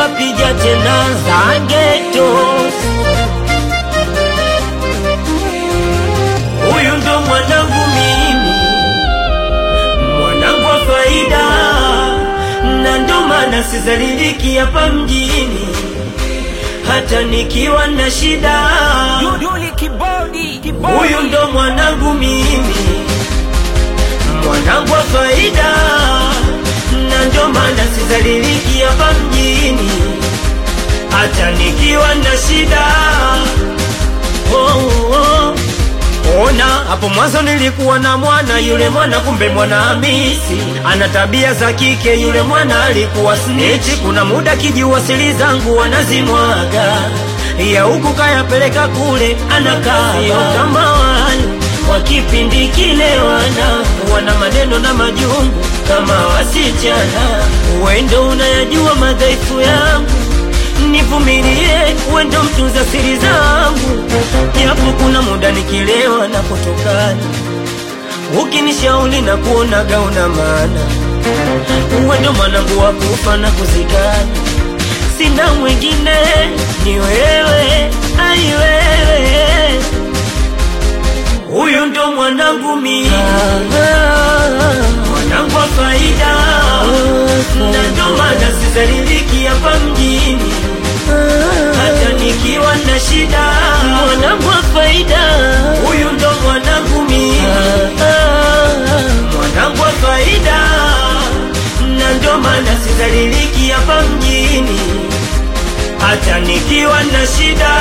pija tena Zangetos. Huyu ndo mwanangu mimi, mwanangu wa faida, na ndo maana sizaliliki hapa mjini hata nikiwa na shida. Huyu ndo mwanangu mimi, mwanangu wa faida, na ndo maana sizaliliki hapa mjini hata nikiwa na shida. Ona, hapo mwanzo nilikuwa na mwana, yule mwana kumbe mwana Hamisi, ana tabia za kike, yule mwana alikuwa snitch. Kuna muda kijua siri zangu wanazimwaga, ya huku kayapeleka kule anakaa. Kama wale wa kipindi kile wana maneno na majungu kama wasichana. Wendo unayajua madhaifu yangu, nivumilie, wendo mtunza siri zangu. Japo kuna muda nikilewa na kutokana, ukinishauri na kuonaga una maana. Wendo mwanangu wa kufa na kuzikana, sina mwingine, ni wewe, ai wewe. Huyu ndo mwanangu mimi, mwanangu wa faida, na ndo maana sizaliliki hapa mjini hata nikiwa na shida. Mwanangu wa faida, huyu ndo mwanangu mimi, mwanangu wa faida, na ndo maana sizaliliki hapa mjini hata nikiwa na shida.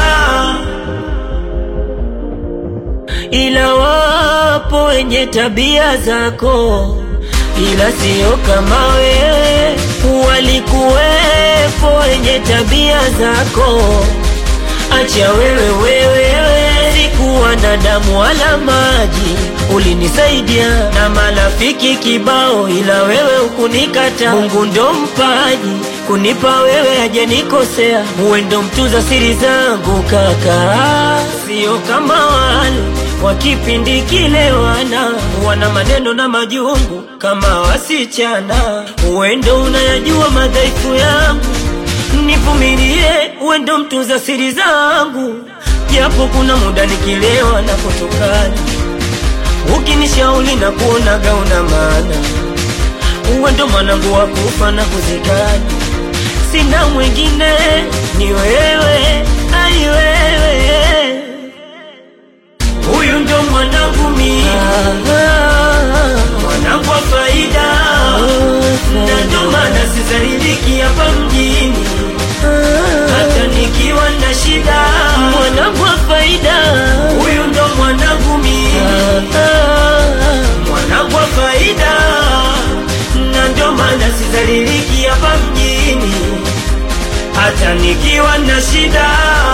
Ila wapo wenye tabia zako, ila sio kama wewe. Walikuwepo wenye tabia zako, acha wewe. Sikuwa na damu wala maji, ulinisaidia na marafiki kibao, ila wewe ukunikata. Mungu ndo mpaji, kunipa wewe hajanikosea. Uwe ndo mtunza siri zangu kaka, sio kama wale wa kipindi kile wana maneno na majungu kama wasichana. Uwe ndo unayajua madhaifu yangu, nivumilie, uwe ndo mtunza siri zangu. Japo kuna muda nikilewa na kutokana, ukinishauri na kuonaga una maana. Uwe ndo mwanangu wa kufa na kuzikana, sina mwingine, ni wewe, ai wewe. Huyu ndo mwanangu mimi, mwanangu wa faida, na ndo maana sizaliliki hapa mjini hata nikiwa na shida. Mwanangu wa faida, huyu ndo mwanangu mimi, mwanangu wa faida, na ndo maana sizaliliki hapa mjini hata nikiwa na shida.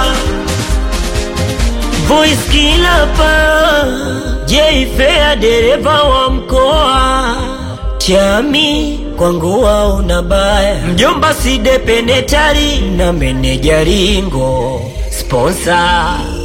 Voice killer pa J-Fair, dereva wa mkoa Chami, kwangu una baya. Mjomba Side Penetari na meneja Ringo sponsor.